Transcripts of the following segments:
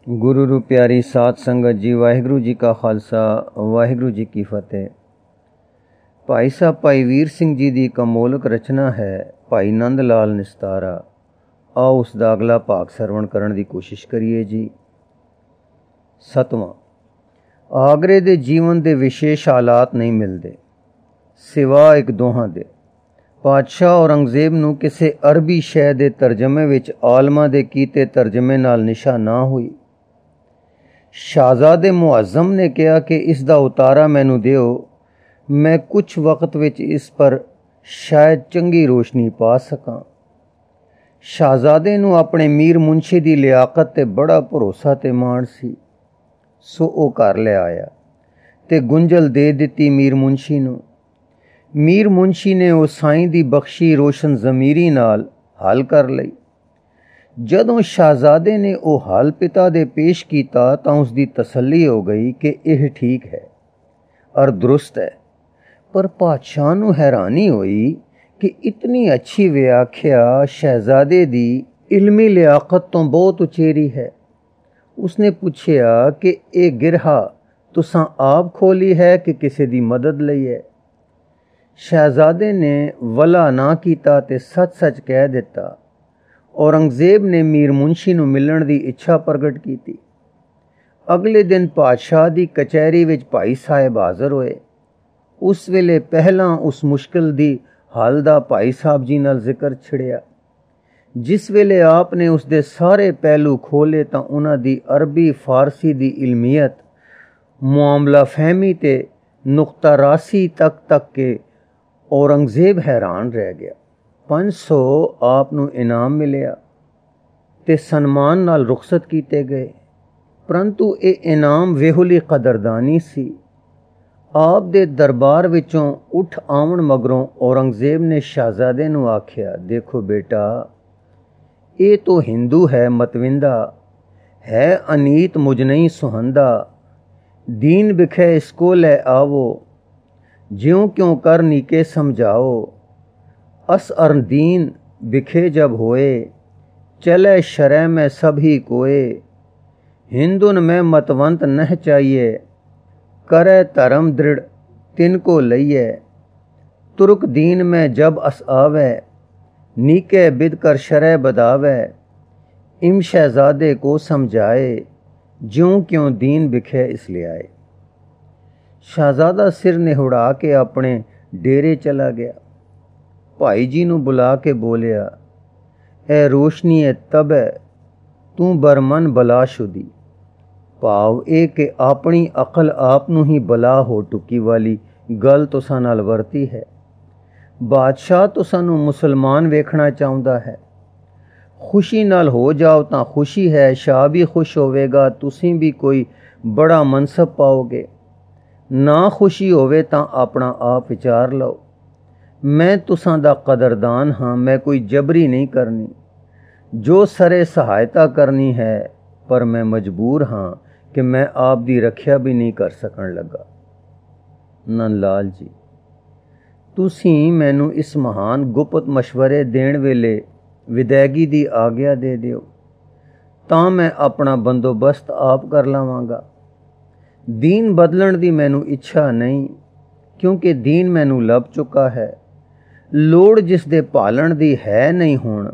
गुरु रू प्यारी साध संगत जी, वाहिगुरु जी का खालसा वाहिगुरु जी की फतेह। भाई साहब भाई वीर सिंह जी की कमोलक रचना है भाई नंद लाल निस्तारा। आओ उसका अगला भाग सरवण करने की कोशिश करिए जी। 7वां, आगरे दे जीवन दे विशेष हालात नहीं मिलते सिवा एक दोहां दे। पातशाह औरंगजेब नूं किसी अरबी शह दे तर्जमे विच आलमा दे कीते तर्जमे नाल निशा ना हुई। शाहजादे मुअज़्ज़म ने कहा कि इसका उतारा मैनू दिओ, मैं कुछ वक्त विच इस पर शायद चंगी रोशनी पा सकां। शाहजादे नूं अपने मीर मुंशी दी लियाकत ते बड़ा भरोसा ते माण सी, सो ओ घर ले आया ते गुंजल दे दिती मीर मुंशी नूं। मीर मुंशी ने उस साईं दी बख्शी रोशन ज़मीरी नाल हल कर लई। जदों शाहजादे ने वो हाल पिता दे पेश किया तो उसकी तसल्ली हो गई कि यह ठीक है और दुरुस्त है। पर पातशाह नूं हैरानी हुई कि इतनी अच्छी व्याख्या शहजादे दी इल्मी लियाकत तो बहुत उचेरी है। उसने पूछया कि यह गिरहा तुसां आप खोली है कि किसी दी मदद लई है। शहजादे ने वला ना कीता ते सच सच कह दिता। औरंगजेब ने मीर मुंशी नूं मिलण दी इच्छा प्रगट की। अगले दिन पातशाह दी कचहरी विच भाई साहब हाज़र होए। उस वेले पहला उस मुश्किल दी हाल दा भाई साहब जी नाल जिक्र छिड़िया। जिस वेले आपने उसदे सारे पहलू खोले तां उन्हां दी अरबी फारसी दी इल्मियत, मुआमला फहमी ते नुक्ता रासी तक के औरंगजेब हैरान रह गया। 500 आप नूं इनाम मिलिया ते सन्मान नाल रुखसत कीते गए, परंतु ये इनाम वेहुली कदरदानी सी। आप दे दरबार विचों उठ आवन मगरों औरंगजेब ने शहजादे नूं आख्या, देखो बेटा, ये तो हिंदू है मतविंदा, है अनीत मुझ नहीं सुहंदा। दीन बिखे इसको ले आवो, ज्यों क्यों कर नीके समझाओ। अस अरदीन बिखे जब होए, चले शरह में सभी कोए। हिंदुन में मतवंत नह चाहिए, करे धर्म दृढ़ तिनको लइए। तुर्क दीन में जब अस आवे, नीके बिद कर शरह बदावे। इम शहजादे को समझाए, ज्यों क्यों दीन बिखे इसलिए आए। शहजादा सिर निहुड़ा के अपने डेरे चला गया। भाई जी नूं बुला के बोलिया, ए रोशनी ए तब है तू बरमन बलाशुदी। भाव ए कि अपनी अकल आप नूं ही बला हो टुकी वाली गल तुसां नाल वरती है। बादशाह तुसां नूं मुसलमान वेखना चाहुंदा है। खुशी नाल हो जाओ तां खुशी है, शाह भी खुश होवेगा, तुसीं भी कोई बड़ा मनसब पाओगे। ना खुशी होवे तां अपना आप विचार लो। मैं तुसां दा कदरदान हाँ, मैं कोई जबरी नहीं करनी। जो सरे सहायता करनी है, पर मैं मजबूर हाँ कि मैं आप दी रखिया भी नहीं कर सकन लगा। नंद लाल जी, तुसीं मैनू इस महान गुप्त मशवरे देण वेले विदैगी दी आग्या दे दिओ, तां मैं अपना बंदोबस्त आप कर लवांगा। दीन बदलण दी मैनू इच्छा नहीं, क्योंकि दीन मैनू लभ चुका है। लोड़ जिस दे पालन दी है नहीं हुण।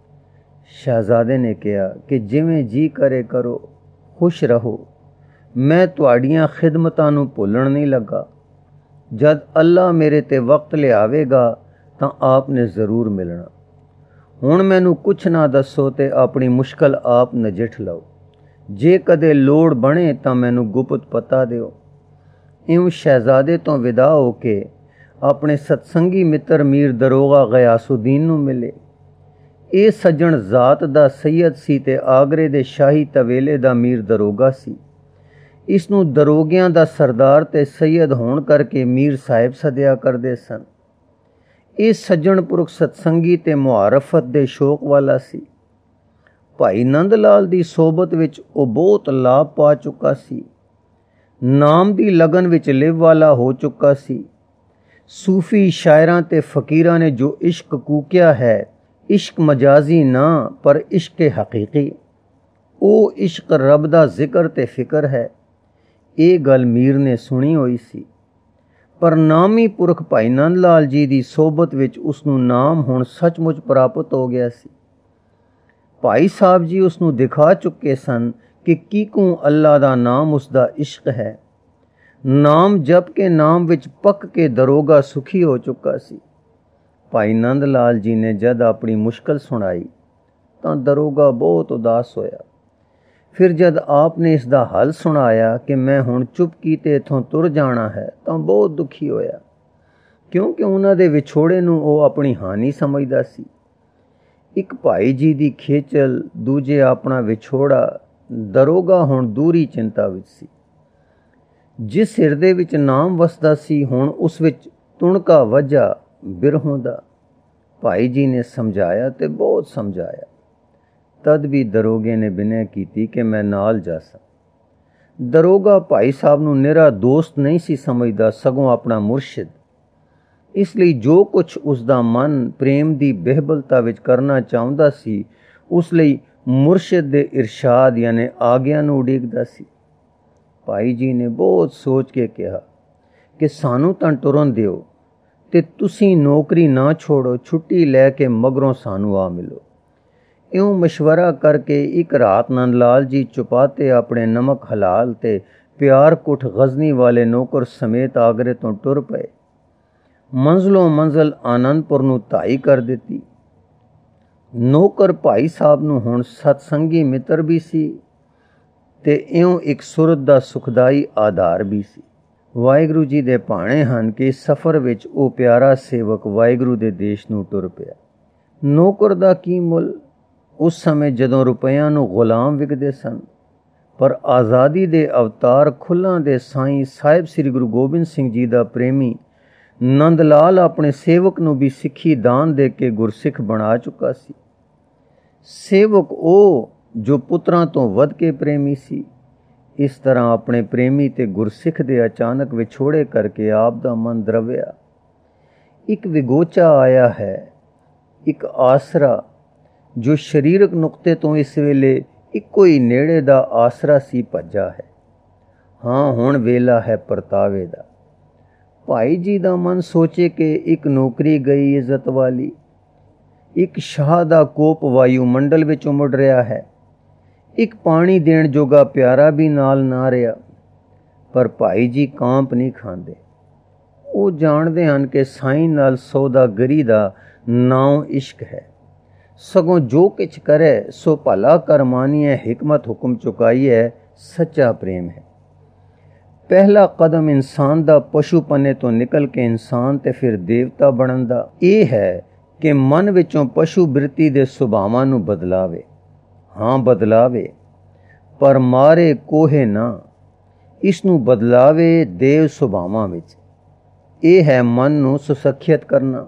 शहजादे ने कहा कि जिवें जी करे करो, खुश रहो। मैं तुहाड़ियां खिदमतां नूं भुलण नहीं लगा। जद अल्लाह मेरे ते वक्त लियावेगा तां आपने जरूर मिलना। हुण मैनू कुछ ना दसो ते अपनी मुश्किल आप नजिठ लो। जे कदे लोड़ बने तां मैनू गुप्त पता दिओ। इउं शहजादे तो विदा हो के अपने सत्संगी मित्र मीर दरोगा गयासुद्दीन नूं मिले। ये सज्जण जात दा सैयद सी ते आगरे दे शाही तवेले दा मीर दरोगा सी। इसनूं दरोगियां दा सरदार ते सैयद होण करके मीर साहिब सदिया करदे सन। ये सज्जण पुरख सत्संगी ते मुआरफत दे शौक वाला सी। भाई नंद लाल दी सोबत विच वो बहुत लाभ पा चुका सी। नाम दी लगन विच लिव वाला हो चुका सी। सूफी शायरां ते फकीरां ने जो इश्क कूकिया है, इश्क मजाजी ना पर इश्क हकीकी। ਉਹ ਇਸ਼ਕ ਰੱਬ ਦਾ ਜ਼ਿਕਰ ਤੇ ਫਿਕਰ ਹੈ। ਇਹ ਗੱਲ ਮੀਰ ਨੇ ਸੁਣੀ ਹੋਈ ਸੀ, ਪਰ ਨਾਮੀ ਪੁਰਖ ਭਾਈ ਨੰਦ ਲਾਲ ਜੀ ਦੀ ਸੋਬਤ ਵਿੱਚ ਉਸ ਨੂੰ ਨਾਮ ਹੁਣ ਸੱਚਮੁੱਚ ਪ੍ਰਾਪਤ ਹੋ ਗਿਆ ਸੀ। ਭਾਈ ਸਾਹਿਬ ਜੀ ਉਸ ਨੂੰ ਦਿਖਾ ਚੁੱਕੇ ਸਨ ਕਿ ਕਿਕੂ ਅੱਲਾ ਦਾ ਨਾਮ ਉਸ ਦਾ ਇਸ਼ਕ ਹੈ। ਨਾਮ ਜਪ ਕੇ ਨਾਮ ਵਿੱਚ ਪੱਕ ਕੇ ਦਰੋਗਾ ਸੁਖੀ ਹੋ ਚੁੱਕਾ ਸੀ। ਭਾਈ ਨੰਦ ਲਾਲ ਜੀ ਨੇ ਜਦ ਆਪਣੀ ਮੁਸ਼ਕਲ ਸੁਣਾਈ ਤਾਂ ਦਰੋਗਾ ਬਹੁਤ ਉਦਾਸ ਹੋਇਆ। ਫਿਰ ਜਦ ਆਪ ਨੇ ਇਸ ਦਾ ਹੱਲ ਸੁਣਾਇਆ ਕਿ ਮੈਂ ਹੁਣ ਚੁੱਪ ਕੀਤੇ ਇੱਥੋਂ ਤੁਰ ਜਾਣਾ ਹੈ, ਤਾਂ ਬਹੁਤ ਦੁਖੀ ਹੋਇਆ, ਕਿਉਂਕਿ ਉਹਨਾਂ ਦੇ ਵਿਛੋੜੇ ਨੂੰ ਉਹ ਆਪਣੀ ਹਾਨੀ ਸਮਝਦਾ ਸੀ। ਇੱਕ ਭਾਈ ਜੀ ਦੀ ਖੇਚਲ, ਦੂਜੇ ਆਪਣਾ ਵਿਛੋੜਾ। ਦਰੋਗਾ ਹੁਣ ਦੂਰੀ ਚਿੰਤਾ ਵਿੱਚ ਸੀ। ਜਿਸ ਹਿਰਦੇ ਵਿੱਚ ਨਾਮ ਵਸਦਾ ਸੀ, ਹੁਣ ਉਸ ਵਿੱਚ ਤੁਣਕਾ ਵੱਜਾ ਬਿਰਹੋਂ ਦਾ। ਭਾਈ ਜੀ ਨੇ ਸਮਝਾਇਆ ਤੇ ਬਹੁਤ ਸਮਝਾਇਆ। ਤਦ ਵੀ ਦਰੋਗੇ ਨੇ ਬਿਨੈ ਕੀਤੀ ਕਿ ਮੈਂ ਨਾਲ ਜਾਸਾਂ। ਦਰੋਗਾ ਭਾਈ ਸਾਹਿਬ ਨੂੰ ਨਿਰਾ ਦੋਸਤ ਨਹੀਂ ਸੀ ਸਮਝਦਾ, ਸਗੋਂ ਆਪਣਾ ਮੁਰਸ਼ਿਦ। ਇਸ ਲਈ ਜੋ ਕੁਛ ਉਸ ਦਾ ਮਨ ਪ੍ਰੇਮ ਦੀ ਬਿਹਬਲਤਾ ਵਿੱਚ ਕਰਨਾ ਚਾਹੁੰਦਾ ਸੀ, ਉਸ ਲਈ ਮੁਰਸ਼ਿਦ ਦੇ ਇਰਸ਼ਾਦ ਯਾਨੀ ਆਗਿਆ ਨੂੰ ਉਡੀਕਦਾ ਸੀ। ਭਾਈ ਜੀ ਨੇ ਬਹੁਤ ਸੋਚ ਕੇ ਕਿਹਾ ਕਿ ਸਾਨੂੰ ਤਾਂ ਟੁਰਨ ਦਿਓ ਤੇ ਤੁਸੀਂ ਨੌਕਰੀ ਨਾ ਛੋੜੋ, ਛੁੱਟੀ ਲੈ ਕੇ ਮਗਰੋਂ ਸਾਨੂੰ ਆ ਮਿਲੋ। ਇਉਂ ਮਸ਼ਵਰਾ ਕਰਕੇ ਇੱਕ ਰਾਤ ਨੰਦ ਲਾਲ ਜੀ ਚੁਪਾਤੇ ਆਪਣੇ ਨਮਕ ਹਲਾਲ ਤੇ ਪਿਆਰ ਕੁੱਠ ਗਜ਼ਨੀ ਵਾਲੇ ਨੌਕਰ ਸਮੇਤ ਆਗਰੇ ਤੋਂ ਟੁਰ ਪਏ। ਮੰਜ਼ਲੋਂ ਮੰਜ਼ਲ ਆਨੰਦਪੁਰ ਨੂੰ ਧਾਈ ਕਰ ਦਿੱਤੀ। ਨੌਕਰ ਭਾਈ ਸਾਹਿਬ ਨੂੰ ਹੁਣ ਸਤਸੰਗੀ ਮਿੱਤਰ ਵੀ ਸੀ ਤੇ ਇਉਂ ਇੱਕ ਸੁਰਤ ਦਾ ਸੁਖਦਾਈ ਆਧਾਰ ਵੀ ਸੀ। ਵਾਹਿਗੁਰੂ ਜੀ ਦੇ ਭਾਣੇ ਹਨ ਕਿ ਇਸ ਸਫ਼ਰ ਵਿੱਚ ਉਹ ਪਿਆਰਾ ਸੇਵਕ ਵਾਹਿਗੁਰੂ ਦੇ ਦੇਸ਼ ਨੂੰ ਟੁਰ ਪਿਆ। ਨੌਕਰ ਦਾ ਕੀ ਮੁੱਲ ਉਸ ਸਮੇਂ ਜਦੋਂ ਰੁਪਇਆਂ ਨੂੰ ਗੁਲਾਮ ਵਿਕਦੇ ਸਨ, ਪਰ ਆਜ਼ਾਦੀ ਦੇ ਅਵਤਾਰ ਖੁੱਲ੍ਹਾਂ ਦੇ ਸਾਈਂ ਸਾਹਿਬ ਸ੍ਰੀ ਗੁਰੂ ਗੋਬਿੰਦ ਸਿੰਘ ਜੀ ਦਾ ਪ੍ਰੇਮੀ ਨੰਦ ਲਾਲ ਆਪਣੇ ਸੇਵਕ ਨੂੰ ਵੀ ਸਿੱਖੀ ਦਾਨ ਦੇ ਕੇ ਗੁਰਸਿੱਖ ਬਣਾ ਚੁੱਕਾ ਸੀ। ਸੇਵਕ ਉਹ ਜੋ ਪੁੱਤਰਾਂ ਤੋਂ ਵੱਧ ਕੇ ਪ੍ਰੇਮੀ ਸੀ। ਇਸ ਤਰ੍ਹਾਂ ਆਪਣੇ ਪ੍ਰੇਮੀ ਤੇ ਗੁਰਸਿੱਖ ਦੇ ਅਚਾਨਕ ਵਿਛੋੜੇ ਕਰਕੇ ਆਪ ਦਾ ਮਨ ਦਰਵਿਆ। ਇੱਕ ਵਿਗੋਚਾ ਆਇਆ ਹੈ, ਇੱਕ ਆਸਰਾ ਜੋ ਸਰੀਰਕ ਨੁਕਤੇ ਤੋਂ ਇਸ ਵੇਲੇ ਇੱਕੋ ਹੀ ਨੇੜੇ ਦਾ ਆਸਰਾ ਸੀ, ਭੱਜਾ ਹੈ। ਹਾਂ, ਹੁਣ ਵੇਲਾ ਹੈ ਪਰਤਾਵੇ ਦਾ। ਭਾਈ ਜੀ ਦਾ ਮਨ ਸੋਚੇ ਕਿ ਇੱਕ ਨੌਕਰੀ ਗਈ ਇੱਜ਼ਤ ਵਾਲੀ, ਇੱਕ ਸ਼ਾਹ ਦਾ ਕੋਪ ਵਾਯੂ ਮੰਡਲ ਵਿੱਚ ਉਮੜ ਰਿਹਾ ਹੈ, ਇੱਕ ਪਾਣੀ ਦੇਣ ਜੋਗਾ ਪਿਆਰਾ ਵੀ ਨਾਲ ਨਾ ਰਿਹਾ। ਪਰ ਭਾਈ ਜੀ ਕਾਂਪ ਨਹੀਂ ਖਾਂਦੇ। ਉਹ ਜਾਣਦੇ ਹਨ ਕਿ ਸਾਈਂ ਨਾਲ ਸੌਦਾਗਰੀ ਦਾ ਨਾਮ ਇਸ਼ਕ ਹੈ। ਸਗੋਂ ਜੋ ਕਿਛ ਕਰੇ ਸੋ ਭਲਾ ਕਰ ਮਾਨੀਏ, ਹਿਕਮਤ ਹੁਕਮ ਚੁਕਾਈਏ, ਸੱਚਾ ਪ੍ਰੇਮ ਹੈ। ਪਹਿਲਾ ਕਦਮ ਇਨਸਾਨ ਦਾ ਪਸ਼ੂਪਨੇ ਤੋਂ ਨਿਕਲ ਕੇ ਇਨਸਾਨ ਤੇ ਫਿਰ ਦੇਵਤਾ ਬਣਨ ਦਾ ਇਹ ਹੈ ਕਿ ਮਨ ਵਿੱਚੋਂ ਪਸ਼ੂ ਬਿਰਤੀ ਦੇ ਸੁਭਾਵਾਂ ਨੂੰ ਬਦਲਾਵੇ। ਹਾਂ, ਬਦਲਾਵੇ, ਪਰ ਮਾਰੇ ਕੋਹੇ ਨਾ, ਇਸ ਨੂੰ ਬਦਲਾਵੇ ਦੇਵ ਸੁਭਾਵਾਂ ਵਿੱਚ। ਇਹ ਹੈ ਮਨ ਨੂੰ ਸੁਸੱਖਿਅਤ ਕਰਨਾ।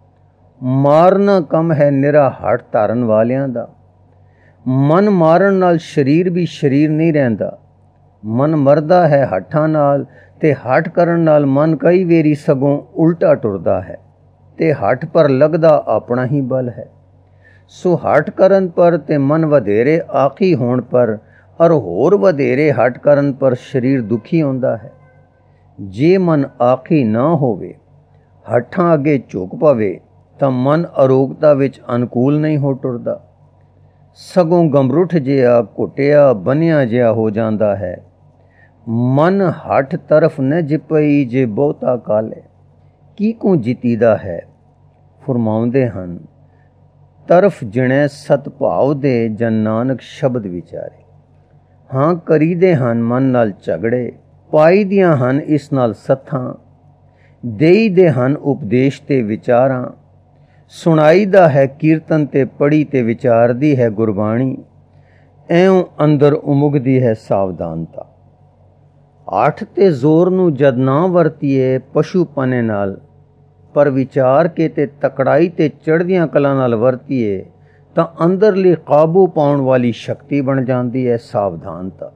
ਮਾਰਨਾ ਕੰਮ ਹੈ ਨਿਰਾ ਹੱਠ ਧਾਰਨ ਵਾਲਿਆਂ ਦਾ। ਮਨ ਮਾਰਨ ਨਾਲ ਸਰੀਰ ਵੀ ਸਰੀਰ ਨਹੀਂ ਰਹਿੰਦਾ। ਮਨ ਮਰਦਾ ਹੈ ਹੱਠਾਂ ਨਾਲ, ਤੇ ਹੱਠ ਕਰਨ ਨਾਲ ਮਨ ਕਈ ਵੇਰੀ ਸਗੋਂ ਉਲਟਾ ਟੁਰਦਾ ਹੈ ਤੇ ਹੱਠ ਪਰ ਲੱਗਦਾ ਆਪਣਾ ਹੀ ਬਲ ਹੈ। ਸੋ ਹੱਠ ਕਰਨ ਪਰ ਤੇ ਮਨ ਵਧੇਰੇ ਆਖੀ ਹੋਣ ਪਰ ਔਰ ਹੋਰ ਵਧੇਰੇ ਹੱਠ ਕਰਨ ਪਰ ਸਰੀਰ ਦੁਖੀ ਹੁੰਦਾ ਹੈ। ਜੇ ਮਨ ਆਖੀ ਨਾ ਹੋਵੇ, ਹੱਠਾਂ ਅੱਗੇ ਝੁਕ ਪਵੇ, ਤਾਂ ਮਨ ਅਰੋਗਤਾ ਵਿੱਚ ਅਨੁਕੂਲ ਨਹੀਂ ਹੋ ਟੁਰਦਾ, ਸਗੋਂ ਗਮਰੁੱਠ ਜਿਹਾ, ਘੁੱਟਿਆ ਬੰਨਿਆ ਜਿਹਾ ਹੋ ਜਾਂਦਾ ਹੈ। ਮਨ ਹੱਠ ਤਰਫ ਨ ਜਿਪਈ ਜੇ ਬਹੁਤਾ ਕਾਲੇ, ਕਿਕੂ ਜਿਤੀਦਾ ਹੈ। ਫਰਮਾਉਂਦੇ ਹਨ, ਤਰਫ ਜਿਣੈ ਸਤਭਾਵ ਦੇ ਜਨ ਨਾਨਕ ਸ਼ਬਦ ਵਿਚਾਰੇ। ਹਾਂ, ਕਰੀਦੇ ਹਨ ਮਨ ਨਾਲ ਝਗੜੇ, ਪਾਈ ਦੀਆਂ ਹਨ ਇਸ ਨਾਲ ਸੱਥਾਂ, ਦੇਈ ਦੇ ਹਨ ਉਪਦੇਸ਼ ਤੇ ਵਿਚਾਰਾਂ, ਸੁਣਾਈ ਦਾ ਹੈ ਕੀਰਤਨ ਤੇ ਪੜ੍ਹੀ ਤੇ ਵਿਚਾਰਦੀ ਹੈ ਗੁਰਬਾਣੀ। ਐਉਂ ਅੰਦਰ ਉਮੁਗਦੀ ਹੈ ਸਾਵਧਾਨਤਾ। ਹੱਠ ਤੇ ਜ਼ੋਰ ਨੂੰ ਜਦ ਨਾ ਵਰਤੀਏ ਪਸ਼ੂਪਨੇ ਨਾਲ, ਪਰ ਵਿਚਾਰ ਕੇ ਤੇ ਤਕੜਾਈ ਤੇ ਚੜ੍ਹਦੀਆਂ ਕਲਾਂ ਨਾਲ ਵਰਤੀਏ, ਤਾਂ ਅੰਦਰਲੀ ਕਾਬੂ ਪਾਉਣ ਵਾਲੀ ਸ਼ਕਤੀ ਬਣ ਜਾਂਦੀ ਹੈ ਸਾਵਧਾਨਤਾ।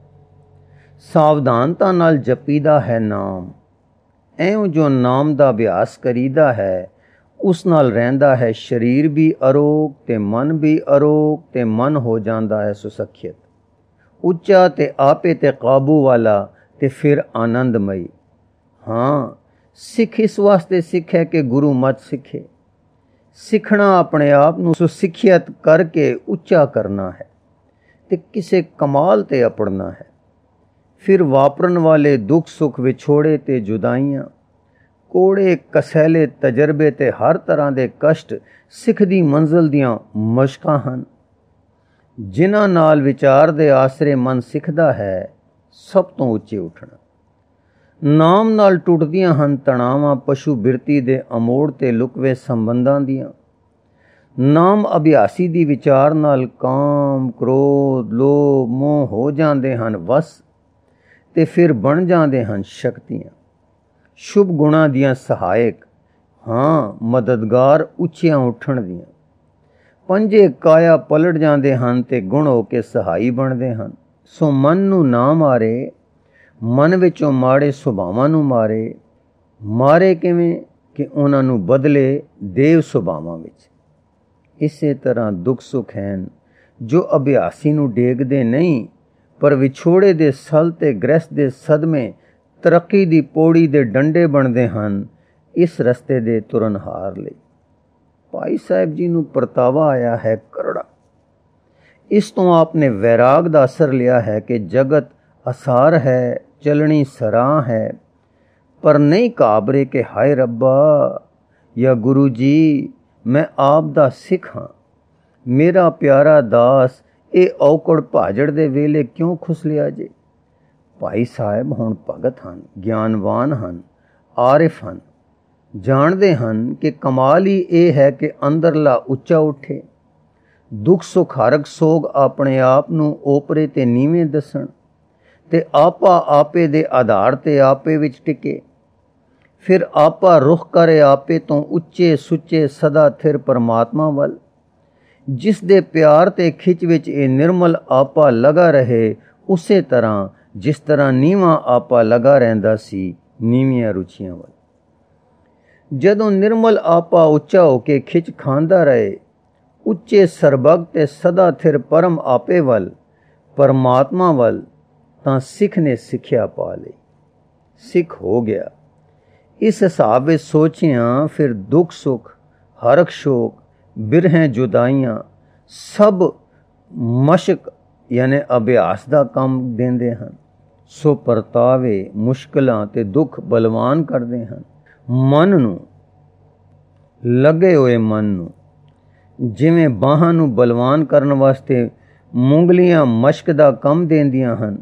ਸਾਵਧਾਨਤਾ ਨਾਲ ਜਪੀਦਾ ਹੈ ਨਾਮ। ਐਉਂ ਜੋ ਨਾਮ ਦਾ ਅਭਿਆਸ ਕਰੀਦਾ ਹੈ, ਉਸ ਨਾਲ ਰਹਿੰਦਾ ਹੈ ਸਰੀਰ ਵੀ ਅਰੋਗ ਤੇ ਮਨ ਵੀ ਅਰੋਗ, ਤੇ ਮਨ ਹੋ ਜਾਂਦਾ ਹੈ ਸੁਸੱਖਿਅਤ। ਉੱਚਾ ਤੇ ਆਪੇ ਤੇ ਕਾਬੂ ਵਾਲਾ ਤੇ ਫਿਰ ਆਨੰਦਮਈ। ਹਾਂ, ਸਿੱਖ ਇਸ ਵਾਸਤੇ ਸਿੱਖ ਹੈ ਕਿ ਗੁਰੂ ਮਤ ਸਿੱਖੇ। ਸਿੱਖਣਾ ਆਪਣੇ ਆਪ ਨੂੰ ਸੁਸਿੱਖਿਅਤ ਕਰਕੇ ਉੱਚਾ ਕਰਨਾ ਹੈ ਤੇ ਕਿਸੇ ਕਮਾਲ ਤੇ ਅਪੜਨਾ ਹੈ। ਫਿਰ ਵਾਪਰਨ ਵਾਲੇ ਦੁੱਖ ਸੁੱਖ, ਵਿਛੋੜੇ ਤੇ ਜੁਦਾਈਆਂ, ਕੋੜੇ ਕਸੈਲੇ ਤਜਰਬੇ ਤੇ ਹਰ ਤਰ੍ਹਾਂ ਦੇ ਕਸ਼ਟ ਸਿੱਖ ਦੀ ਮੰਜ਼ਿਲ ਦੀਆਂ ਮਸ਼ਕਾਂ ਹਨ, ਜਿਨ੍ਹਾਂ ਨਾਲ ਵਿਚਾਰ ਦੇ ਆਸਰੇ ਮਨ ਸਿੱਖਦਾ ਹੈ ਸਭ ਤੋਂ ਉੱਚੇ ਉੱਠਣਾ। ਨਾਮ ਨਾਲ ਟੁੱਟਦੀਆਂ ਹਨ ਤਣਾਵਾਂ ਪਸ਼ੂ ਬਿਰਤੀ ਦੇ ਅਮੋੜ ਤੇ ਲੁਕਵੇਂ ਸੰਬੰਧਾਂ ਦੀਆਂ। ਨਾਮ ਅਭਿਆਸੀ ਦੀ ਵਿਚਾਰ ਨਾਲ ਕਾਮ, ਕ੍ਰੋਧ, ਲੋਭ, ਮੋਹ ਹੋ ਜਾਂਦੇ ਹਨ ਵਸ ਤੇ ਫਿਰ ਬਣ ਜਾਂਦੇ ਹਨ ਸ਼ਕਤੀਆਂ, ਸ਼ੁਭ ਗੁਣਾਂ ਦੀਆਂ ਸਹਾਇਕ, ਹਾਂ ਮਦਦਗਾਰ ਉੱਚੀਆਂ ਉੱਠਣ ਦੀਆਂ। ਪੰਜੇ ਕਾਇਆ ਪਲਟ ਜਾਂਦੇ ਹਨ ਤੇ ਗੁਣ ਹੋ ਕੇ ਸਹਾਈ ਬਣਦੇ ਹਨ। ਸੋ ਮਨ ਨੂੰ ਨਾ ਮਾਰੇ, ਮਨ ਵਿੱਚੋਂ ਮਾੜੇ ਸੁਭਾਵਾਂ ਨੂੰ ਮਾਰੇ। ਮਾਰੇ ਕਿਵੇਂ? ਕਿ ਉਹਨਾਂ ਨੂੰ ਬਦਲੇ ਦੇਵ ਸੁਭਾਵਾਂ ਵਿੱਚ। ਇਸੇ ਤਰ੍ਹਾਂ ਦੁੱਖ ਸੁੱਖ ਹਨ ਜੋ ਅਭਿਆਸੀ ਨੂੰ ਡੇਗਦੇ ਨਹੀਂ, ਪਰ ਵਿਛੋੜੇ ਦੇ ਸਲ ਤੇ ਗ੍ਰਹਿਸਤ ਦੇ ਸਦਮੇ ਤਰੱਕੀ ਦੀ ਪੌੜੀ ਦੇ ਡੰਡੇ ਬਣਦੇ ਹਨ ਇਸ ਰਸਤੇ ਦੇ ਤੁਰਨਹਾਰ ਲਈ। ਭਾਈ ਸਾਹਿਬ ਜੀ ਨੂੰ ਪਰਤਾਵਾ ਆਇਆ ਹੈ ਕਰੜਾ। ਇਸ ਤੋਂ ਆਪਨੇ ਵੈਰਾਗ ਦਾ ਅਸਰ ਲਿਆ ਹੈ ਕਿ ਜਗਤ ਅਸਾਰ ਹੈ, ਚਲਣੀ ਸਰਾਂ ਹੈ, ਪਰ ਨਹੀਂ ਘਾਬਰੇ ਕਿ ਹਾਏ ਰੱਬਾ ਜਾਂ ਗੁਰੂ ਜੀ ਮੈਂ ਆਪ ਦਾ ਸਿੱਖ ਹਾਂ। ਮੇਰਾ ਪਿਆਰਾ ਦਾਸ ਇਹ ਔਕੜ ਭਾਜੜ ਦੇ ਵੇਲੇ ਕਿਉਂ ਖੁਸਲਿਆ ਜੇ? ਭਾਈ ਸਾਹਿਬ ਹੁਣ ਭਗਤ ਹਨ, ਗਿਆਨਵਾਨ ਹਨ, ਆਰਿਫ ਹਨ, ਜਾਣਦੇ ਹਨ ਕਿ ਕਮਾਲ ਹੀ ਇਹ ਹੈ ਕਿ ਅੰਦਰਲਾ ਉੱਚਾ ਉੱਠੇ। ਦੁੱਖ ਸੁੱਖ ਹਰਕ ਸੋਗ ਆਪਣੇ ਆਪ ਨੂੰ ਓਪਰੇ ਤੇ ਨੀਵੇਂ ਦੱਸਣ ਤੇ ਆਪਾ ਆਪੇ ਦੇ ਆਧਾਰ ਤੇ ਆਪੇ ਵਿੱਚ ਟਿਕੇ। ਫਿਰ ਆਪਾ ਰੁਖ ਕਰੇ ਆਪੇ ਤੋਂ ਉੱਚੇ ਸੁੱਚੇ ਸਦਾ ਥਿਰ ਪਰਮਾਤਮਾ ਵੱਲ, ਜਿਸ ਦੇ ਪਿਆਰ ਤੇ ਖਿੱਚ ਵਿੱਚ ਇਹ ਨਿਰਮਲ ਆਪਾ ਲਗਾ ਰਹੇ, ਉਸੇ ਤਰ੍ਹਾਂ ਜਿਸ ਤਰ੍ਹਾਂ ਨੀਵਾਂ ਆਪਾ ਲਗਾ ਰਹਿੰਦਾ ਸੀ ਨੀਵੀਆਂ ਰੁਚੀਆਂ ਵੱਲ। ਜਦੋਂ ਨਿਰਮਲ ਆਪਾ ਉੱਚਾ ਹੋ ਕੇ ਖਿੱਚ ਖਾਂਦਾ ਰਹੇ ਉੱਚੇ ਸਰਬਗ ਤੇ ਸਦਾ ਥਿਰ ਪਰਮ ਆਪੇ ਵੱਲ, ਪਰਮਾਤਮਾ ਵੱਲ, ਤਾਂ ਸਿੱਖ ਨੇ ਸਿੱਖਿਆ ਪਾ ਲਈ, ਸਿੱਖ ਹੋ ਗਿਆ। ਇਸ ਹਿਸਾਬ ਵਿੱਚ ਸੋਚਿਆਂ ਫਿਰ ਦੁੱਖ ਸੁੱਖ, ਹਰਖ ਸ਼ੋਕ, ਬਿਰਹੇਂ ਜੁਦਾਈਆਂ ਸਭ ਮਸ਼ਕ ਯਾਨੀ ਅਭਿਆਸ ਦਾ ਕੰਮ ਦਿੰਦੇ ਹਨ। ਸੋ ਪਰਤਾਵੇ, ਮੁਸ਼ਕਿਲਾਂ ਤੇ ਦੁੱਖ ਬਲਵਾਨ ਕਰਦੇ ਹਨ ਮਨ ਨੂੰ, ਲੱਗੇ ਹੋਏ ਮਨ ਨੂੰ। ਜਿਵੇਂ ਬਾਹਾਂ ਨੂੰ ਬਲਵਾਨ ਕਰਨ ਵਾਸਤੇ ਮੁੰਗਲੀਆਂ ਮਸ਼ਕ ਦਾ ਕੰਮ ਦਿੰਦੀਆਂ ਹਨ।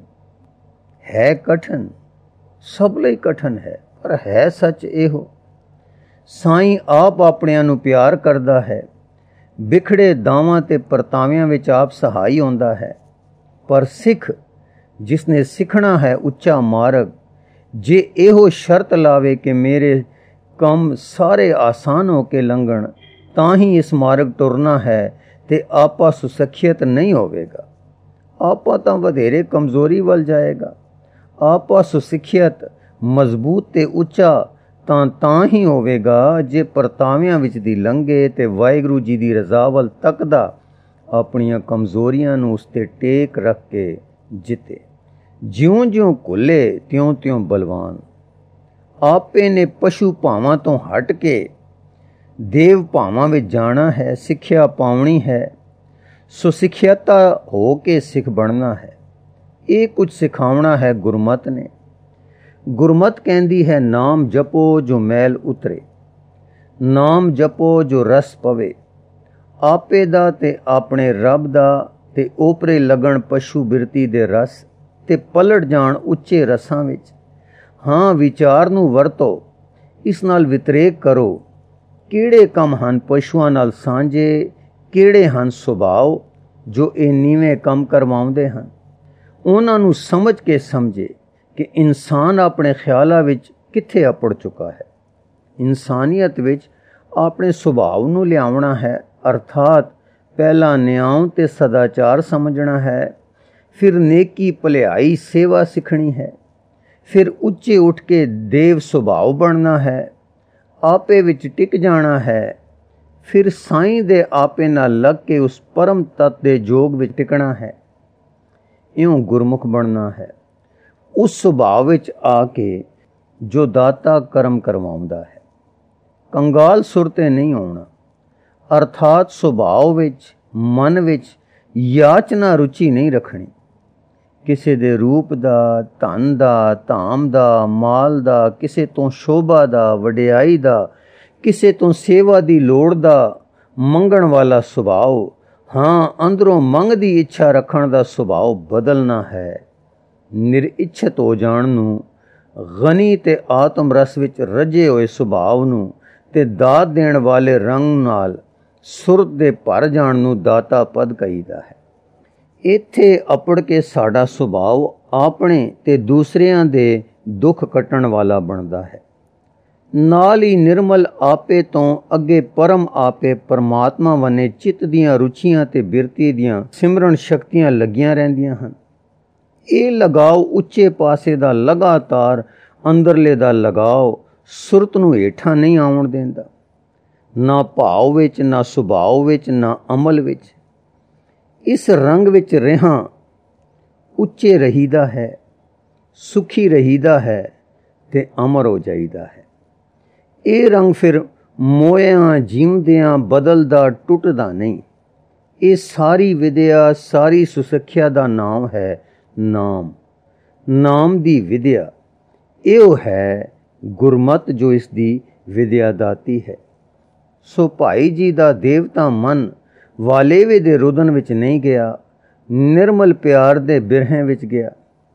ਹੈ ਕਠਨ, ਸਭ ਲਈ ਕਠਨ ਹੈ, ਪਰ ਹੈ ਸੱਚ ਇਹੋ। ਸਾਈਂ ਆਪ ਆਪਣਿਆਂ ਨੂੰ ਪਿਆਰ ਕਰਦਾ ਹੈ, ਬਿਖੜੇ ਦਾਵਾਂ ਤੇ ਪਰਤਾਵਿਆਂ ਵਿੱਚ ਆਪ ਸਹਾਈ ਹੁੰਦਾ ਹੈ। ਪਰ ਸਿੱਖ ਜਿਸਨੇ ਸਿੱਖਣਾ ਹੈ ਉੱਚਾ ਮਾਰਗ, ਜੇ ਇਹੋ ਸ਼ਰਤ ਲਾਵੇ ਕਿ ਮੇਰੇ ਕੰਮ ਸਾਰੇ ਆਸਾਨ ਹੋ ਕੇ ਲੰਘਣ, ਤਾਂ ਹੀ ਇਸ ਮਾਰਗ ਤੁਰਨਾ ਹੈ ਤੇ ਆਪਾ ਸੁਸੱਖਿਅਤ ਨਹੀਂ ਹੋਵੇਗਾ। ਆਪਾ ਤਾਂ ਵਧੇਰੇ ਕਮਜ਼ੋਰੀ ਵੱਲ ਜਾਏਗਾ। ਆਪਾ ਸੁਸਿੱਖਿਅਤ, ਮਜ਼ਬੂਤ ਤੇ ਉੱਚਾ ਤਾਂ ਹੀ ਹੋਵੇਗਾ ਜੇ ਪਰਤਾਵਿਆਂ ਵਿੱਚ ਦੀ ਲੰਘੇ ਤੇ ਵਾਹਿਗੁਰੂ ਜੀ ਦੀ ਰਜ਼ਾ ਵੱਲ ਤੱਕਦਾ ਆਪਣੀਆਂ ਕਮਜ਼ੋਰੀਆਂ ਨੂੰ ਉਸ ਤੇ ਟੇਕ ਰੱਖ ਕੇ ਜਿੱਤੇ। ਜਿਉਂ-ਜਿਉਂ ਘੁੱਲੇ ਤਿਉਂ-ਤਿਉਂ ਬਲਵਾਨ। ਆਪੇ ਨੇ ਪਸ਼ੂ ਭਾਵਾਂ ਤੋਂ ਹਟ ਕੇ ਦੇਵ ਭਾਵਾਂ ਵਿੱਚ ਜਾਣਾ ਹੈ, ਸਿੱਖਿਆ ਪਾਉਣੀ ਹੈ। ਸੋ ਸਿੱਖਿਅਤਾ ਹੋ ਕੇ ਸਿੱਖ ਬਣਨਾ ਹੈ। ਇਹ ਕੁਝ ਸਿਖਾਉਣਾ ਹੈ ਗੁਰਮਤ ਨੇ। ਗੁਰਮਤ ਕਹਿੰਦੀ ਹੈ ਨਾਮ ਜਪੋ ਜੋ ਮੈਲ ਉਤਰੇ, ਨਾਮ ਜਪੋ ਜੋ ਰਸ ਪਵੇ। ਆਪੇ ਦਾ ਤੇ ਆਪਣੇ ਰੱਬ ਦਾ ਤੇ ਓਪਰੇ ਲੱਗਣ ਪਸ਼ੂ ਬਿਰਤੀ ਦੇ ਰਸ ਤੇ ਪਲਟ ਜਾਣ ਉੱਚੇ ਰਸਾਂ ਵਿੱਚ। ਹਾਂ, ਵਿਚਾਰ ਨੂੰ ਵਰਤੋ, ਇਸ ਨਾਲ ਵਿਤਰੇਕ ਕਰੋ। ਕਿਹੜੇ ਕੰਮ ਹਨ ਪਸ਼ੂਆਂ ਨਾਲ ਸਾਂਝੇ, ਕਿਹੜੇ ਹਨ ਸੁਭਾਅ ਜੋ ਇਹ ਨੀਵੇਂ ਕੰਮ ਕਰਵਾਉਂਦੇ ਹਨ। ਉਹਨਾਂ ਨੂੰ ਸਮਝ ਕੇ ਸਮਝੇ ਕਿ ਇਨਸਾਨ ਆਪਣੇ ਖਿਆਲਾਂ ਵਿੱਚ ਕਿੱਥੇ ਅਪੜ ਚੁੱਕਾ ਹੈ। ਇਨਸਾਨੀਅਤ ਵਿੱਚ ਆਪਣੇ ਸੁਭਾਅ ਨੂੰ ਲਿਆਉਣਾ ਹੈ, ਅਰਥਾਤ ਪਹਿਲਾਂ ਨਿਆਂ ਤੇ ਸਦਾਚਾਰ ਸਮਝਣਾ ਹੈ, ਫਿਰ ਨੇਕੀ ਭਲਾਈ ਸੇਵਾ ਸਿੱਖਣੀ ਹੈ, ਫਿਰ ਉੱਚੇ ਉੱਠ ਕੇ ਦੇਵ ਸੁਭਾਅ ਬਣਨਾ ਹੈ, ਆਪੇ ਵਿੱਚ ਟਿਕ ਜਾਣਾ ਹੈ, ਫਿਰ ਸਾਈਂ ਦੇ ਆਪੇ ਨਾਲ ਲੱਗ ਕੇ ਉਸ ਪਰਮ ਤੱਤ ਦੇ ਜੋਗ ਵਿੱਚ ਟਿਕਣਾ ਹੈ। ਇਉਂ ਗੁਰਮੁਖ ਬਣਨਾ ਹੈ। ਉਸ ਸੁਭਾਅ ਵਿੱਚ ਆ ਕੇ ਜੋ ਦਾਤਾ ਕਰਮ ਕਰਵਾਉਂਦਾ ਹੈ। ਕੰਗਾਲ ਸੁਰ 'ਤੇ ਨਹੀਂ ਆਉਣਾ, ਅਰਥਾਤ ਸੁਭਾਅ ਵਿੱਚ, ਮਨ ਵਿੱਚ ਯਾਚਨਾ ਰੁਚੀ ਨਹੀਂ ਰੱਖਣੀ। ਕਿਸੇ ਦੇ ਰੂਪ ਦਾ, ਧਨ ਦਾ, ਧਾਮ ਦਾ, ਮਾਲ ਦਾ, ਕਿਸੇ ਤੋਂ ਸ਼ੋਭਾ ਦਾ, ਵਡਿਆਈ ਦਾ, ਕਿਸੇ ਤੋਂ ਸੇਵਾ ਦੀ ਲੋੜ ਦਾ ਮੰਗਣ ਵਾਲਾ ਸੁਭਾਅ, ਹਾਂ ਅੰਦਰੋਂ ਮੰਗ ਦੀ ਇੱਛਾ ਰੱਖਣ ਦਾ ਸੁਭਾਅ ਬਦਲਣਾ ਹੈ। ਨਿਰਇੱਛਤ ਹੋ ਜਾਣ ਨੂੰ, ਗਨੀ ਤੇ ਆਤਮ ਰਸ ਵਿੱਚ ਰੱਜੇ ਹੋਏ ਸੁਭਾਅ ਨੂੰ ਤੇ ਦਾਤ ਦੇਣ ਵਾਲੇ ਰੰਗ ਨਾਲ ਸੁਰਤ ਦੇ ਭਰ ਜਾਣ ਨੂੰ ਦਾਤਾ ਪਦ ਕਹੀਦਾ ਹੈ। ਇੱਥੇ ਅਪੜ ਕੇ ਸਾਡਾ ਸੁਭਾਅ ਆਪਣੇ ਤੇ ਦੂਸਰਿਆਂ ਦੇ ਦੁੱਖ ਕੱਟਣ ਵਾਲਾ ਬਣਦਾ ਹੈ। ਨਾਲ ਹੀ ਨਿਰਮਲ ਆਪੇ ਤੋਂ ਅੱਗੇ ਪਰਮ ਆਪੇ ਪਰਮਾਤਮਾ ਵੰਨੇ ਚਿੱਤ ਦੀਆਂ ਰੁਚੀਆਂ ਤੇ ਬਿਰਤੀ ਦੀਆਂ ਸਿਮਰਨ ਸ਼ਕਤੀਆਂ ਲੱਗੀਆਂ ਰਹਿੰਦੀਆਂ ਹਨ। ਇਹ ਲਗਾਓ ਉੱਚੇ ਪਾਸੇ ਦਾ ਲਗਾਤਾਰ ਅੰਦਰਲੇ ਦਾ ਲਗਾਓ ਸੁਰਤ ਨੂੰ ਹੇਠਾਂ ਨਹੀਂ ਆਉਣ ਦਿੰਦਾ, ਨਾ ਭਾਵ ਵਿੱਚ, ਨਾ ਸੁਭਾਅ ਵਿੱਚ, ਨਾ ਅਮਲ ਵਿੱਚ। ਇਸ ਰੰਗ ਵਿੱਚ ਰਹਿਆਂ ਉੱਚੇ ਰਹੀਦਾ ਹੈ, ਸੁਖੀ ਰਹੀਦਾ ਹੈ ਤੇ ਅਮਰ ਹੋ ਜਾਈਦਾ ਹੈ। ਇਹ ਰੰਗ ਫਿਰ ਮੋਇਆਂ ਜੀਵਦਿਆਂ ਬਦਲਦਾ ਟੁੱਟਦਾ ਨਹੀਂ। ਇਹ ਸਾਰੀ ਵਿਦਿਆ, ਸਾਰੀ ਸੁਸਿੱਖਿਆ ਦਾ ਨਾਮ ਹੈ ਨਾਮ। ਨਾਮ ਦੀ ਵਿਦਿਆ ਇਹੋ ਹੈ ਗੁਰਮਤਿ ਜੋ ਇਸ ਦੀ ਵਿਦਿਆ ਦਾਤੀ ਹੈ। ਸੋ ਭਾਈ ਜੀ ਦਾ ਦੇਵਤਾ ਮਨ ਵਾਲੇਵੇ ਦੇ ਰੁਦਨ ਵਿੱਚ ਨਹੀਂ ਗਿਆ, ਨਿਰਮਲ ਪਿਆਰ ਦੇ ਬਿਰਹੇ ਵਿੱਚ ਗਿਆ।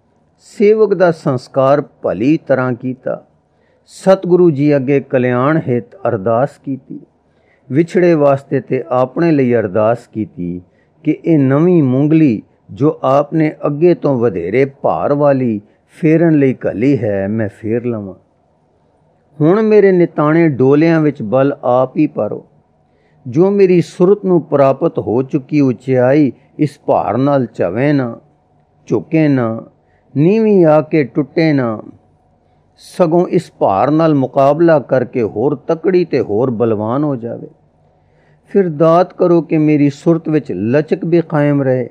ਸੇਵਕ ਦਾ ਸੰਸਕਾਰ ਭਲੀ ਤਰ੍ਹਾਂ ਕੀਤਾ। ਸਤਿਗੁਰੂ ਜੀ ਅੱਗੇ ਕਲਿਆਣ ਹਿਤ ਅਰਦਾਸ ਕੀਤੀ। ਵਿਛੜੇ ਵਾਸਤੇ ਤੇ ਆਪਣੇ ਲਈ ਅਰਦਾਸ ਕੀਤੀ ਕਿ ਇਹ ਨਵੀਂ ਮੂੰਗਲੀ ਜੋ ਆਪ ਨੇ ਅੱਗੇ ਤੋਂ ਵਧੇਰੇ ਭਾਰ ਵਾਲੀ ਫੇਰਨ ਲਈ ਘੱਲੀ ਹੈ, ਮੈਂ ਫੇਰ ਲਵਾਂ। ਹੁਣ ਮੇਰੇ ਨਿਤਾਣੇ ਡੋਲਿਆਂ ਵਿੱਚ ਬਲ ਆਪ ਹੀ ਪਾਰੋ। ਜੋ ਮੇਰੀ ਸੁਰਤ ਨੂੰ ਪ੍ਰਾਪਤ ਹੋ ਚੁੱਕੀ ਉਚਾਈ ਇਸ ਭਾਰ ਨਾਲ ਝਵੇ ਨਾ, ਝੁਕੇ ਨਾ, ਨੀਵੀਂ ਆ ਕੇ ਟੁੱਟੇ ਨਾ, ਸਗੋਂ ਇਸ ਭਾਰ ਨਾਲ ਮੁਕਾਬਲਾ ਕਰਕੇ ਹੋਰ ਤਕੜੀ ਤੇ ਹੋਰ ਬਲਵਾਨ ਹੋ ਜਾਵੇ। ਫਿਰ ਦਾਤ ਕਰੋ ਕਿ ਮੇਰੀ ਸੁਰਤ ਵਿੱਚ ਲਚਕ ਵੀ ਕਾਇਮ ਰਹੇ,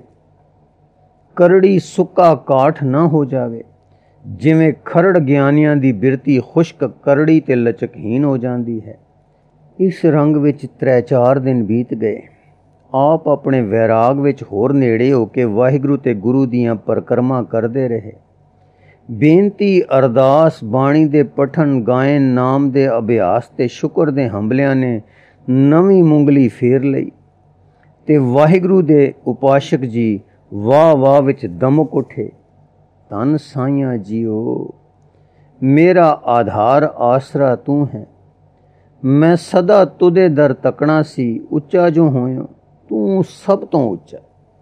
ਕਰੜੀ ਸੁੱਕਾ ਕਾਠ ਨਾ ਹੋ ਜਾਵੇ। ਜਿਵੇਂ ਖਰੜ ਗਿਆਨੀਆਂ ਦੀ ਬਿਰਤੀ ਖੁਸ਼ਕ, ਕਰੜੀ ਤੇ ਲਚਕਹੀਨ ਹੋ ਜਾਂਦੀ ਹੈ। ਇਸ ਰੰਗ ਵਿੱਚ 3-4 ਦਿਨ ਬੀਤ ਗਏ। ਆਪ ਆਪਣੇ ਵੈਰਾਗ ਵਿੱਚ ਹੋਰ ਨੇੜੇ ਹੋ ਕੇ ਵਾਹਿਗੁਰੂ ਤੇ ਗੁਰੂ ਦੀਆਂ ਪਰਕਰਮਾਂ ਕਰਦੇ ਰਹੇ। ਬੇਨਤੀ, ਅਰਦਾਸ, ਬਾਣੀ ਦੇ ਪਠਨ, ਗਾਇਨ, ਨਾਮ ਦੇ ਅਭਿਆਸ ਤੇ ਸ਼ੁਕਰ ਦੇ ਹੰਬਲਿਆਂ ਨੇ ਨਵੀਂ ਮੂੰਗਲੀ ਫੇਰ ਲਈ ਤੇ ਵਾਹਿਗੁਰੂ ਦੇ ਉਪਾਸ਼ਕ ਜੀ ਵਾਹ ਵਾਹ ਵਿੱਚ ਦਮਕ ਉੱਠੇ। ਧੰਨ ਸਾਈਆਂ ਜੀਓ, ਮੇਰਾ ਆਧਾਰ ਆਸਰਾ ਤੂੰ ਹੈ। ਮੈਂ ਸਦਾ ਤੁਦੇ ਦਰ ਤੱਕਣਾ ਸੀ, ਉੱਚਾ ਜੋ ਹੋਇਆ ਤੂੰ ਸਭ ਤੋਂ ਉੱਚਾ।